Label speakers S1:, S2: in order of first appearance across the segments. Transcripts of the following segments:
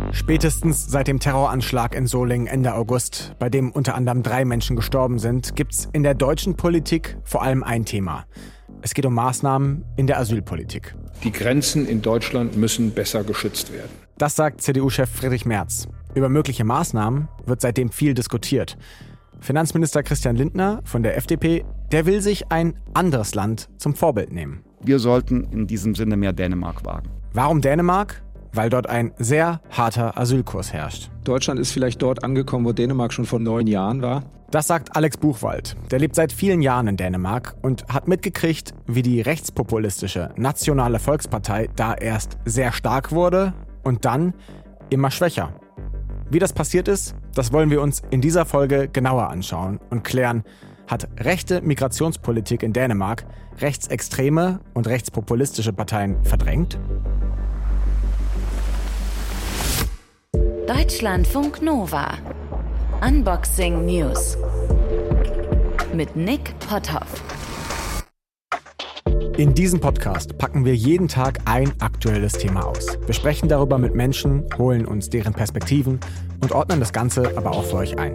S1: Spätestens seit dem Terroranschlag in Solingen Ende August, bei dem unter anderem 3 Menschen gestorben sind, gibt's in der deutschen Politik vor allem ein Thema. Es geht um Maßnahmen in der Asylpolitik.
S2: Die Grenzen in Deutschland müssen besser geschützt werden.
S1: Das sagt CDU-Chef Friedrich Merz. Über mögliche Maßnahmen wird seitdem viel diskutiert. Finanzminister Christian Lindner von der FDP, der will sich ein anderes Land zum Vorbild nehmen.
S3: Wir sollten in diesem Sinne mehr Dänemark wagen.
S1: Warum Dänemark? Weil dort ein sehr harter Asylkurs herrscht.
S4: Deutschland ist vielleicht dort angekommen, wo Dänemark schon vor 9 Jahren war.
S1: Das sagt Alex Buchwald. Der lebt seit vielen Jahren in Dänemark und hat mitgekriegt, wie die rechtspopulistische Nationale Volkspartei da erst sehr stark wurde und dann immer schwächer. Wie das passiert ist, das wollen wir uns in dieser Folge genauer anschauen und klären, hat rechte Migrationspolitik in Dänemark rechtsextreme und rechtspopulistische Parteien verdrängt?
S5: Deutschlandfunk Nova. Unboxing News. Mit Nick Potthoff.
S1: In diesem Podcast packen wir jeden Tag ein aktuelles Thema aus. Wir sprechen darüber mit Menschen, holen uns deren Perspektiven und ordnen das Ganze aber auch für euch ein.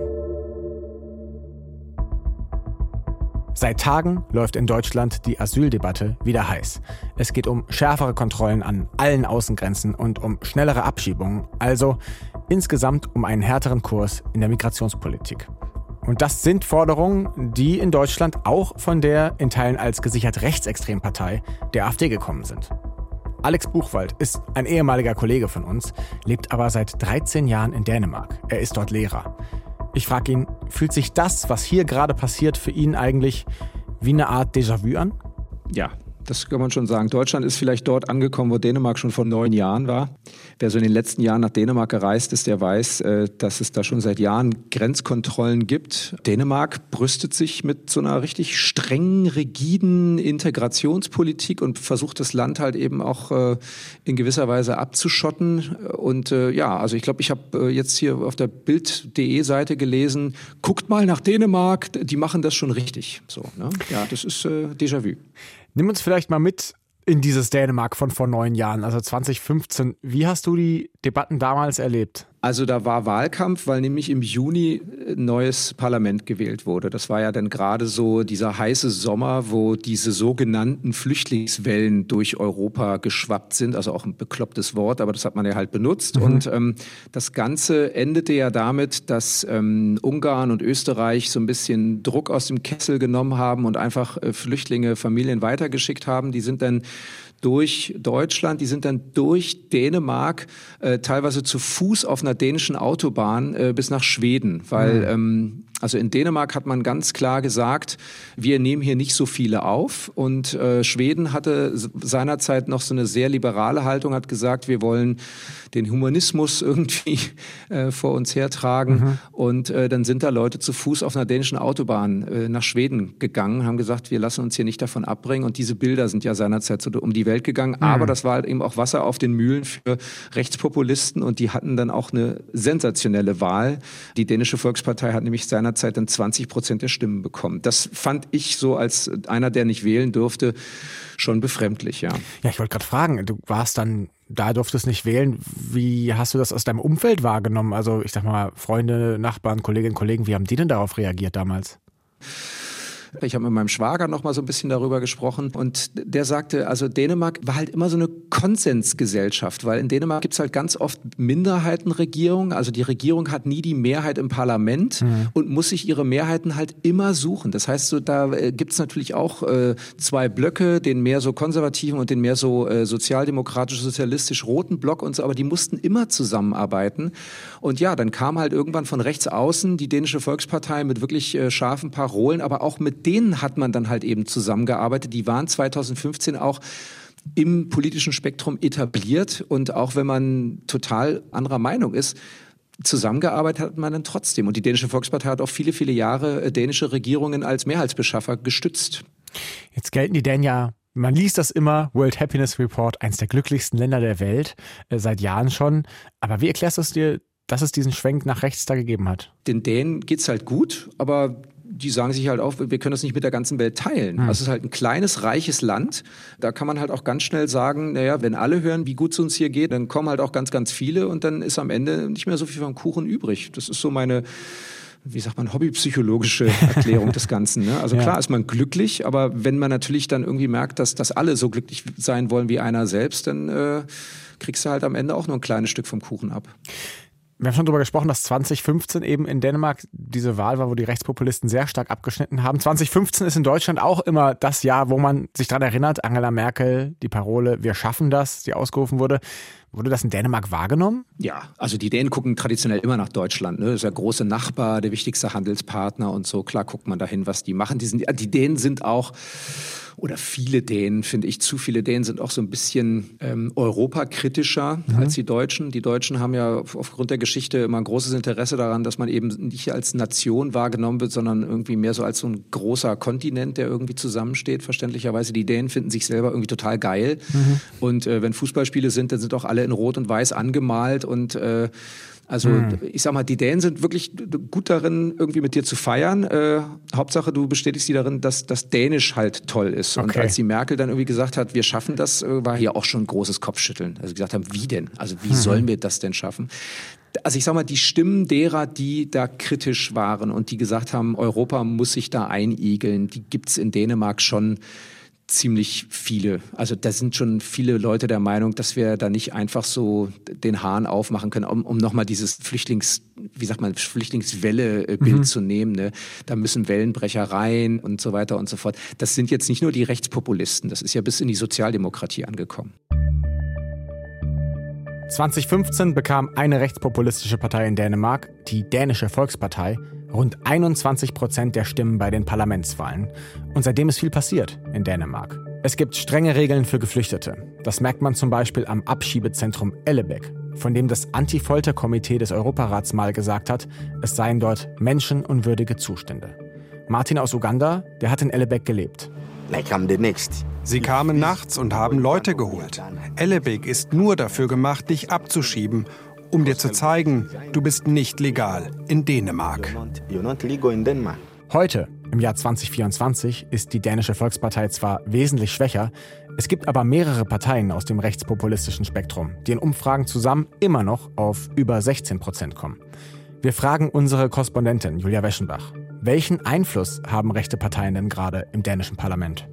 S1: Seit Tagen läuft in Deutschland die Asyldebatte wieder heiß. Es geht um schärfere Kontrollen an allen Außengrenzen und um schnellere Abschiebungen, also insgesamt um einen härteren Kurs in der Migrationspolitik. Und das sind Forderungen, die in Deutschland auch von der in Teilen als gesichert rechtsextremen Partei der AfD gekommen sind. Alex Buchwald ist ein ehemaliger Kollege von uns, lebt aber seit 13 Jahren in Dänemark. Er ist dort Lehrer. Ich frage ihn, fühlt sich das, was hier gerade passiert, für ihn eigentlich wie eine Art Déjà-vu an?
S4: Ja, das kann man schon sagen. Deutschland ist vielleicht dort angekommen, wo Dänemark schon vor 9 Jahren war. Wer so in den letzten Jahren nach Dänemark gereist ist, der weiß, dass es da schon seit Jahren Grenzkontrollen gibt. Dänemark brüstet sich mit so einer richtig strengen, rigiden Integrationspolitik und versucht das Land halt eben auch in gewisser Weise abzuschotten. Und also ich glaube, ich habe jetzt hier auf der Bild.de Seite gelesen, guckt mal nach Dänemark, die machen das schon richtig. So, ne? Ja, das ist Déjà-vu.
S1: Nimm uns vielleicht mal mit in dieses Dänemark von vor 9 Jahren, also 2015. Wie hast du die Debatten damals erlebt?
S4: Also da war Wahlkampf, weil nämlich im Juni ein neues Parlament gewählt wurde. Das war ja dann gerade so dieser heiße Sommer, wo diese sogenannten Flüchtlingswellen durch Europa geschwappt sind. Also auch ein beklopptes Wort, aber das hat man ja halt benutzt. Und das Ganze endete ja damit, dass Ungarn und Österreich so ein bisschen Druck aus dem Kessel genommen haben und einfach Flüchtlinge, Familien weitergeschickt haben. Die sind dann durch Deutschland, die sind dann durch Dänemark teilweise zu Fuß auf einer dänischen Autobahn bis nach Schweden, weil also in Dänemark hat man ganz klar gesagt, wir nehmen hier nicht so viele auf und Schweden hatte seinerzeit noch so eine sehr liberale Haltung, hat gesagt, wir wollen den Humanismus irgendwie vor uns hertragen und dann sind da Leute zu Fuß auf einer dänischen Autobahn nach Schweden gegangen, haben gesagt, wir lassen uns hier nicht davon abbringen und diese Bilder sind ja seinerzeit so um die Welt gegangen, aber das war halt eben auch Wasser auf den Mühlen für Rechtspopulisten und die hatten dann auch eine sensationelle Wahl. Die dänische Volkspartei hat nämlich seinerzeit dann 20% der Stimmen bekommen. Das fand ich so als einer, der nicht wählen durfte, schon befremdlich, ja.
S1: Ja, ich wollte gerade fragen, du warst dann da, durftest nicht wählen. Wie hast du das aus deinem Umfeld wahrgenommen? Also ich sag mal, Freunde, Nachbarn, Kolleginnen, Kollegen, wie haben die denn darauf reagiert damals?
S4: Ich habe mit meinem Schwager noch mal so ein bisschen darüber gesprochen und der sagte, also Dänemark war halt immer so eine Konsensgesellschaft, weil in Dänemark gibt es halt ganz oft Minderheitenregierungen, also die Regierung hat nie die Mehrheit im Parlament und muss sich ihre Mehrheiten halt immer suchen. Das heißt, so, da gibt es natürlich auch 2 Blöcke, den mehr so konservativen und den mehr so sozialdemokratisch-sozialistisch-roten Block und so, aber die mussten immer zusammenarbeiten. Und ja, dann kam halt irgendwann von rechts außen die dänische Volkspartei mit wirklich scharfen Parolen, aber auch mit denen hat man dann halt eben zusammengearbeitet. Die waren 2015 auch im politischen Spektrum etabliert und auch wenn man total anderer Meinung ist, zusammengearbeitet hat man dann trotzdem. Und die dänische Volkspartei hat auch viele, viele Jahre dänische Regierungen als Mehrheitsbeschaffer gestützt.
S1: Jetzt gelten die Dänen ja, man liest das immer, World Happiness Report, eines der glücklichsten Länder der Welt, seit Jahren schon. Aber wie erklärst du es dir, dass es diesen Schwenk nach rechts da gegeben hat?
S4: Den Dänen geht's halt gut, aber die sagen sich halt auch, wir können das nicht mit der ganzen Welt teilen. Also es ist halt ein kleines, reiches Land. Da kann man halt auch ganz schnell sagen, naja, wenn alle hören, wie gut es uns hier geht, dann kommen halt auch ganz, ganz viele und dann ist am Ende nicht mehr so viel vom Kuchen übrig. Das ist so meine, wie sagt man, hobbypsychologische Erklärung des Ganzen. Ne? Also klar ist man glücklich, aber wenn man natürlich dann irgendwie merkt, dass alle so glücklich sein wollen wie einer selbst, dann kriegst du halt am Ende auch nur ein kleines Stück vom Kuchen ab.
S1: Wir haben schon darüber gesprochen, dass 2015 eben in Dänemark diese Wahl war, wo die Rechtspopulisten sehr stark abgeschnitten haben. 2015 ist in Deutschland auch immer das Jahr, wo man sich daran erinnert, Angela Merkel, die Parole "Wir schaffen das", die ausgerufen wurde. Wurde das in Dänemark wahrgenommen?
S4: Ja, also die Dänen gucken traditionell immer nach Deutschland. Ne? Das ist der große Nachbar, der wichtigste Handelspartner und so. Klar guckt man dahin, was die machen. Die Dänen sind auch, oder viele Dänen, finde ich, zu viele Dänen sind auch so ein bisschen europakritischer als die Deutschen. Die Deutschen haben ja aufgrund der Geschichte immer ein großes Interesse daran, dass man eben nicht als Nation wahrgenommen wird, sondern irgendwie mehr so als so ein großer Kontinent, der irgendwie zusammensteht, verständlicherweise. Die Dänen finden sich selber irgendwie total geil. Und wenn Fußballspiele sind, dann sind auch alle in Rot und Weiß angemalt und ich sag mal, die Dänen sind wirklich gut darin, irgendwie mit dir zu feiern. Hauptsache, du bestätigst sie darin, dass das Dänisch halt toll ist. Und als die Merkel dann irgendwie gesagt hat, wir schaffen das, war hier auch schon ein großes Kopfschütteln. Also gesagt haben, wie denn? Also wie sollen wir das denn schaffen? Also ich sag mal, die Stimmen derer, die da kritisch waren und die gesagt haben, Europa muss sich da einigeln, die gibt's in Dänemark schon ziemlich viele. Also da sind schon viele Leute der Meinung, dass wir da nicht einfach so den Hahn aufmachen können, um nochmal dieses Flüchtlingswelle-Bild zu nehmen. Ne? Da müssen Wellenbrecher rein und so weiter und so fort. Das sind jetzt nicht nur die Rechtspopulisten, das ist ja bis in die Sozialdemokratie angekommen.
S1: 2015 bekam eine rechtspopulistische Partei in Dänemark, die Dänische Volkspartei, rund 21% der Stimmen bei den Parlamentswahlen. Und seitdem ist viel passiert in Dänemark. Es gibt strenge Regeln für Geflüchtete. Das merkt man zum Beispiel am Abschiebezentrum Ellebæk, von dem das Anti-Folter-Komitee des Europarats mal gesagt hat, es seien dort menschenunwürdige Zustände. Martin aus Uganda, der hat in Ellebæk gelebt.
S6: Sie kamen nachts und haben Leute geholt. Ellebæk ist nur dafür gemacht, dich abzuschieben, um dir zu zeigen, du bist nicht legal in Dänemark.
S1: Heute, im Jahr 2024, ist die Dänische Volkspartei zwar wesentlich schwächer, es gibt aber mehrere Parteien aus dem rechtspopulistischen Spektrum, die in Umfragen zusammen immer noch auf über 16% kommen. Wir fragen unsere Korrespondentin Julia Weschenbach, welchen Einfluss haben rechte Parteien denn gerade im dänischen Parlament?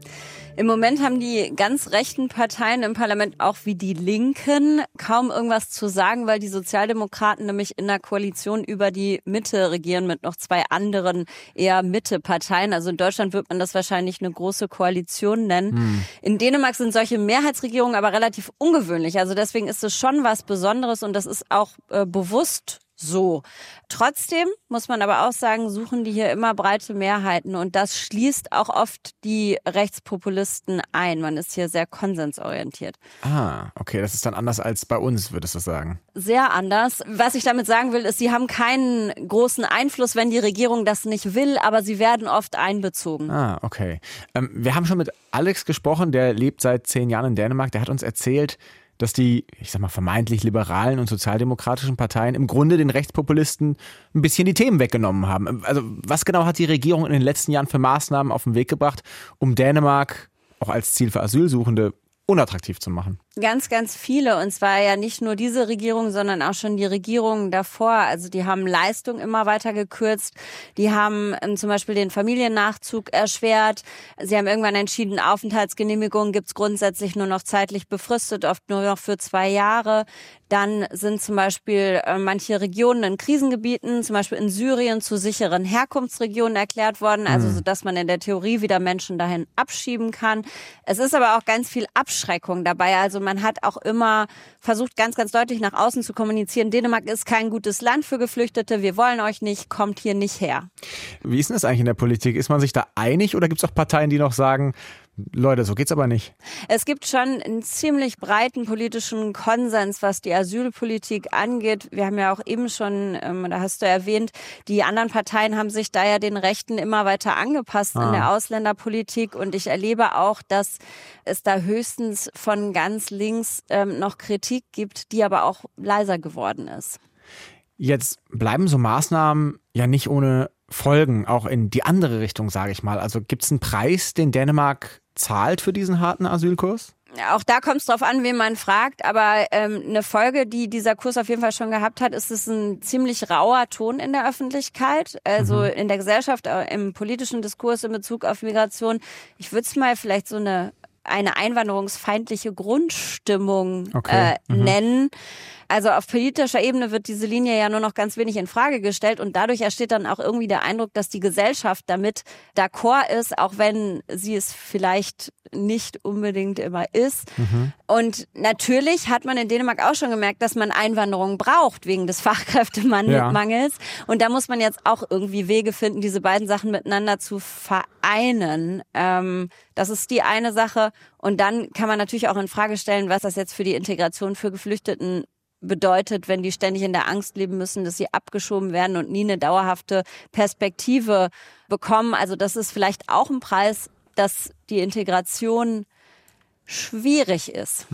S7: Im Moment haben die ganz rechten Parteien im Parlament, auch wie die Linken, kaum irgendwas zu sagen, weil die Sozialdemokraten nämlich in der Koalition über die Mitte regieren mit noch zwei anderen eher Mitte-Parteien. Also in Deutschland wird man das wahrscheinlich eine große Koalition nennen. In Dänemark sind solche Mehrheitsregierungen aber relativ ungewöhnlich. Also deswegen ist es schon was Besonderes und das ist auch bewusst so. Trotzdem muss man aber auch sagen, suchen die hier immer breite Mehrheiten und das schließt auch oft die Rechtspopulisten ein. Man ist hier sehr konsensorientiert.
S1: Ah, okay, das ist dann anders als bei uns, würdest du sagen?
S7: Sehr anders. Was ich damit sagen will, ist, sie haben keinen großen Einfluss, wenn die Regierung das nicht will, aber sie werden oft einbezogen.
S1: Ah, okay. Wir haben schon mit Alex gesprochen, der lebt seit 10 Jahren in Dänemark. Der hat uns erzählt, dass die, ich sag mal, vermeintlich liberalen und sozialdemokratischen Parteien im Grunde den Rechtspopulisten ein bisschen die Themen weggenommen haben. Also was genau hat die Regierung in den letzten Jahren für Maßnahmen auf den Weg gebracht, um Dänemark auch als Ziel für Asylsuchende unattraktiv zu machen?
S7: Ganz, ganz viele. Und zwar ja nicht nur diese Regierung, sondern auch schon die Regierungen davor. Also die haben Leistung immer weiter gekürzt. Die haben zum Beispiel den Familiennachzug erschwert. Sie haben irgendwann entschieden, Aufenthaltsgenehmigungen gibt's grundsätzlich nur noch zeitlich befristet, oft nur noch für 2 Jahre. Dann sind zum Beispiel manche Regionen in Krisengebieten, zum Beispiel in Syrien, zu sicheren Herkunftsregionen erklärt worden. Also so, dass man in der Theorie wieder Menschen dahin abschieben kann. Es ist aber auch ganz viel Abschreckung dabei. Also man hat auch immer versucht, ganz, ganz deutlich nach außen zu kommunizieren, Dänemark ist kein gutes Land für Geflüchtete, wir wollen euch nicht, kommt hier nicht her.
S1: Wie ist denn das eigentlich in der Politik? Ist man sich da einig oder gibt es auch Parteien, die noch sagen, Leute, so geht's aber nicht?
S7: Es gibt schon einen ziemlich breiten politischen Konsens, was die Asylpolitik angeht. Wir haben ja auch eben schon, da hast du erwähnt, die anderen Parteien haben sich da ja den Rechten immer weiter angepasst in der Ausländerpolitik. Und ich erlebe auch, dass es da höchstens von ganz links noch Kritik gibt, die aber auch leiser geworden ist.
S1: Jetzt bleiben so Maßnahmen ja nicht ohne Folgen, auch in die andere Richtung, sage ich mal? Also gibt es einen Preis, den Dänemark zahlt für diesen harten Asylkurs?
S7: Auch da kommt es drauf an, wen man fragt, aber eine Folge, die dieser Kurs auf jeden Fall schon gehabt hat, ist es ein ziemlich rauer Ton in der Öffentlichkeit, also in der Gesellschaft, im politischen Diskurs in Bezug auf Migration. Ich würde es mal vielleicht so eine einwanderungsfeindliche Grundstimmung nennen. Also auf politischer Ebene wird diese Linie ja nur noch ganz wenig in Frage gestellt und dadurch entsteht dann auch irgendwie der Eindruck, dass die Gesellschaft damit d'accord ist, auch wenn sie es vielleicht nicht unbedingt immer ist. Und natürlich hat man in Dänemark auch schon gemerkt, dass man Einwanderung braucht wegen des Fachkräftemangels. Ja. Und da muss man jetzt auch irgendwie Wege finden, diese beiden Sachen miteinander zu vereinen. Das ist die eine Sache. Und dann kann man natürlich auch in Frage stellen, was das jetzt für die Integration für Geflüchteten bedeutet, wenn die ständig in der Angst leben müssen, dass sie abgeschoben werden und nie eine dauerhafte Perspektive bekommen. Also das ist vielleicht auch ein Preis, dass die Integration schwierig ist.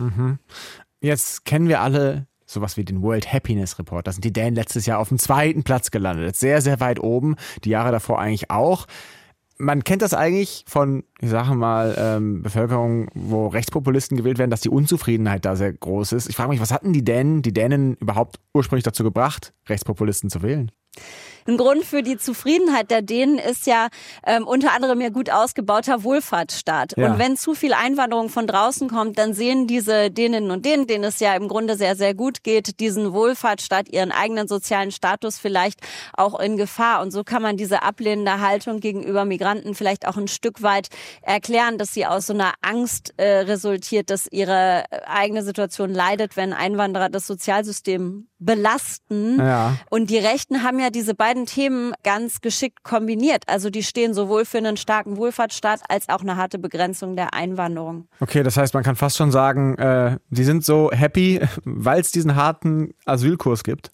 S1: Jetzt kennen wir alle sowas wie den World Happiness Report. Da sind die Dänen letztes Jahr auf dem 2. Platz gelandet. Sehr, sehr weit oben. Die Jahre davor eigentlich auch. Man kennt das eigentlich von, ich sage mal, Bevölkerung, wo Rechtspopulisten gewählt werden, dass die Unzufriedenheit da sehr groß ist. Ich frage mich, was hatten die Dänen überhaupt ursprünglich dazu gebracht, Rechtspopulisten zu wählen?
S7: Ein Grund für die Zufriedenheit der Dänen ist ja unter anderem ihr gut ausgebauter Wohlfahrtsstaat. Ja. Und wenn zu viel Einwanderung von draußen kommt, dann sehen diese Däninnen und Dänen, denen es ja im Grunde sehr, sehr gut geht, diesen Wohlfahrtsstaat, ihren eigenen sozialen Status vielleicht auch in Gefahr. Und so kann man diese ablehnende Haltung gegenüber Migranten vielleicht auch ein Stück weit erklären, dass sie aus so einer Angst resultiert, dass ihre eigene Situation leidet, wenn Einwanderer das Sozialsystem belasten. Ja. Und die Rechten haben ja diese beiden Themen ganz geschickt kombiniert. Also die stehen sowohl für einen starken Wohlfahrtsstaat als auch eine harte Begrenzung der Einwanderung.
S1: Okay, das heißt, man kann fast schon sagen, die sind so happy, weil es diesen harten Asylkurs gibt?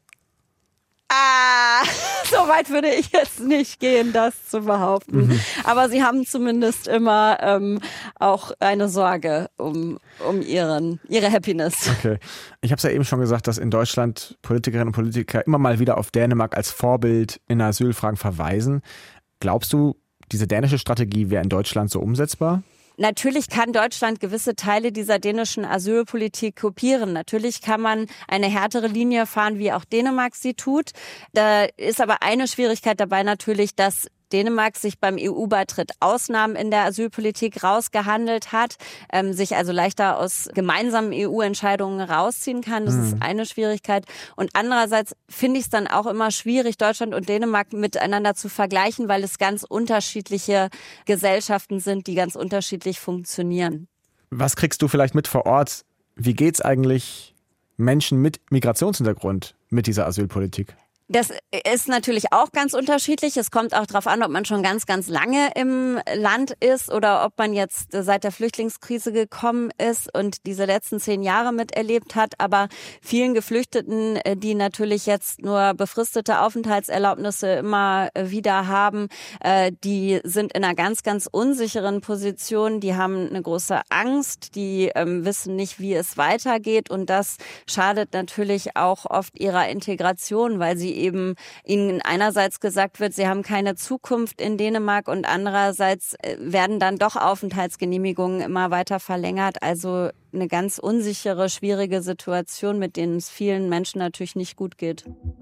S7: So weit würde ich jetzt nicht gehen, das zu behaupten. Aber sie haben zumindest immer auch eine Sorge um ihre Happiness.
S1: Okay. Ich habe es ja eben schon gesagt, dass in Deutschland Politikerinnen und Politiker immer mal wieder auf Dänemark als Vorbild in Asylfragen verweisen. Glaubst du, diese dänische Strategie wäre in Deutschland so umsetzbar?
S7: Natürlich kann Deutschland gewisse Teile dieser dänischen Asylpolitik kopieren. Natürlich kann man eine härtere Linie fahren, wie auch Dänemark sie tut. Da ist aber eine Schwierigkeit dabei natürlich, dass Dänemark sich beim EU-Beitritt Ausnahmen in der Asylpolitik rausgehandelt hat, sich also leichter aus gemeinsamen EU-Entscheidungen rausziehen kann. Das ist eine Schwierigkeit. Und andererseits finde ich es dann auch immer schwierig, Deutschland und Dänemark miteinander zu vergleichen, weil es ganz unterschiedliche Gesellschaften sind, die ganz unterschiedlich funktionieren.
S1: Was kriegst du vielleicht mit vor Ort? Wie geht's eigentlich Menschen mit Migrationshintergrund mit dieser Asylpolitik?
S7: Das ist natürlich auch ganz unterschiedlich. Es kommt auch darauf an, ob man schon ganz, ganz lange im Land ist oder ob man jetzt seit der Flüchtlingskrise gekommen ist und diese letzten 10 Jahre miterlebt hat. Aber vielen Geflüchteten, die natürlich jetzt nur befristete Aufenthaltserlaubnisse immer wieder haben, die sind in einer ganz, ganz unsicheren Position. Die haben eine große Angst, die wissen nicht, wie es weitergeht. Und das schadet natürlich auch oft ihrer Integration, weil sie eben ihnen einerseits gesagt wird, sie haben keine Zukunft in Dänemark und andererseits werden dann doch Aufenthaltsgenehmigungen immer weiter verlängert. Also eine ganz unsichere, schwierige Situation, mit denen es vielen Menschen natürlich nicht gut geht.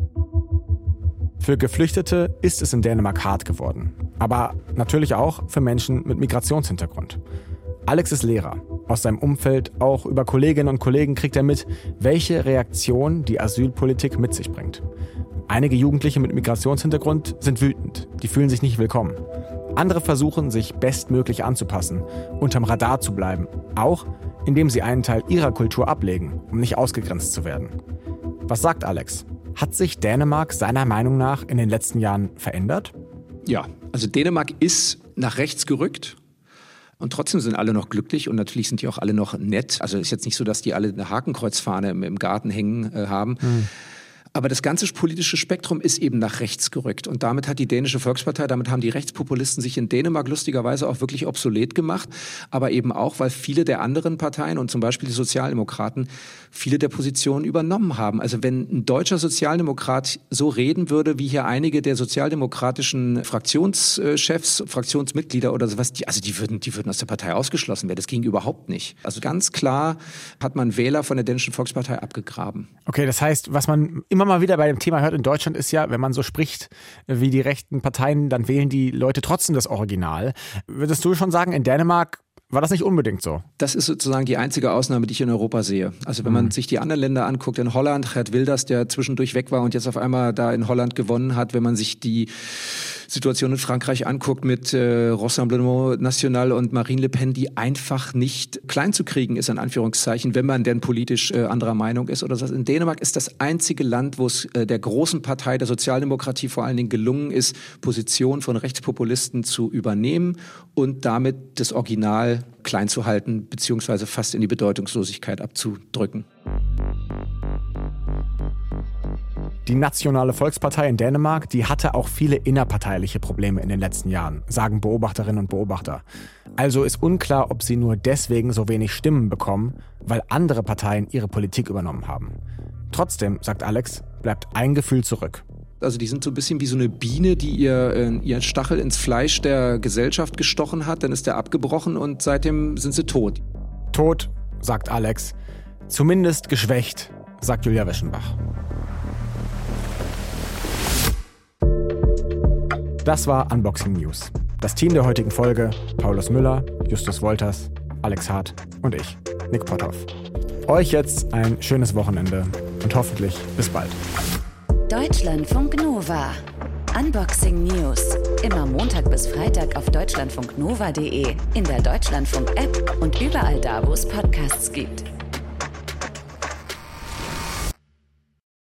S1: Für Geflüchtete ist es in Dänemark hart geworden. Aber natürlich auch für Menschen mit Migrationshintergrund. Alex ist Lehrer. Aus seinem Umfeld, auch über Kolleginnen und Kollegen, kriegt er mit, welche Reaktion die Asylpolitik mit sich bringt. Einige Jugendliche mit Migrationshintergrund sind wütend, die fühlen sich nicht willkommen. Andere versuchen, sich bestmöglich anzupassen, unterm Radar zu bleiben, auch indem sie einen Teil ihrer Kultur ablegen, um nicht ausgegrenzt zu werden. Was sagt Alex? Hat sich Dänemark seiner Meinung nach in den letzten Jahren verändert?
S4: Ja, also Dänemark ist nach rechts gerückt. Und trotzdem sind alle noch glücklich und natürlich sind die auch alle noch nett. Also ist jetzt nicht so, dass die alle eine Hakenkreuzfahne im Garten hängen haben. Aber das ganze politische Spektrum ist eben nach rechts gerückt. Und damit hat die dänische Volkspartei, damit haben die Rechtspopulisten sich in Dänemark lustigerweise auch wirklich obsolet gemacht. Aber eben auch, weil viele der anderen Parteien und zum Beispiel die Sozialdemokraten viele der Positionen übernommen haben. Also wenn ein deutscher Sozialdemokrat so reden würde, wie hier einige der sozialdemokratischen Fraktionschefs, Fraktionsmitglieder oder sowas, die würden aus der Partei ausgeschlossen werden. Das ging überhaupt nicht. Also ganz klar hat man Wähler von der dänischen Volkspartei abgegraben.
S1: Okay, das heißt, was man immer mal wieder bei dem Thema hört in Deutschland ist ja, wenn man so spricht, wie die rechten Parteien, dann wählen die Leute trotzdem das Original. Würdest du schon sagen, in Dänemark war das nicht unbedingt so?
S4: Das ist sozusagen die einzige Ausnahme, die ich in Europa sehe. Also wenn man sich die anderen Länder anguckt, in Holland, Geert Wilders, der zwischendurch weg war und jetzt auf einmal da in Holland gewonnen hat, wenn man sich die Situation in Frankreich anguckt mit Rassemblement National und Marine Le Pen, die einfach nicht klein zu kriegen ist, in Anführungszeichen, wenn man denn politisch anderer Meinung ist oder so. In Dänemark ist das einzige Land, wo es der großen Partei der Sozialdemokratie vor allen Dingen gelungen ist, Positionen von Rechtspopulisten zu übernehmen und damit das Original klein zu halten, beziehungsweise fast in die Bedeutungslosigkeit abzudrücken.
S1: Die Nationale Volkspartei in Dänemark, die hatte auch viele innerparteiliche Probleme in den letzten Jahren, sagen Beobachterinnen und Beobachter. Also ist unklar, ob sie nur deswegen so wenig Stimmen bekommen, weil andere Parteien ihre Politik übernommen haben. Trotzdem, sagt Alex, bleibt ein Gefühl zurück.
S4: Also die sind so ein bisschen wie so eine Biene, die ihr Stachel ins Fleisch der Gesellschaft gestochen hat, dann ist der abgebrochen und seitdem sind sie tot.
S1: Tot, sagt Alex. Zumindest geschwächt, sagt Julia Weschenbach. Das war Unboxing News. Das Team der heutigen Folge: Paulus Müller, Justus Wolters, Alex Hart und ich, Nick Potthoff. Euch jetzt ein schönes Wochenende und hoffentlich bis bald.
S5: Deutschlandfunk Nova. Unboxing News. Immer Montag bis Freitag auf deutschlandfunknova.de, in der Deutschlandfunk-App und überall da, wo es Podcasts gibt.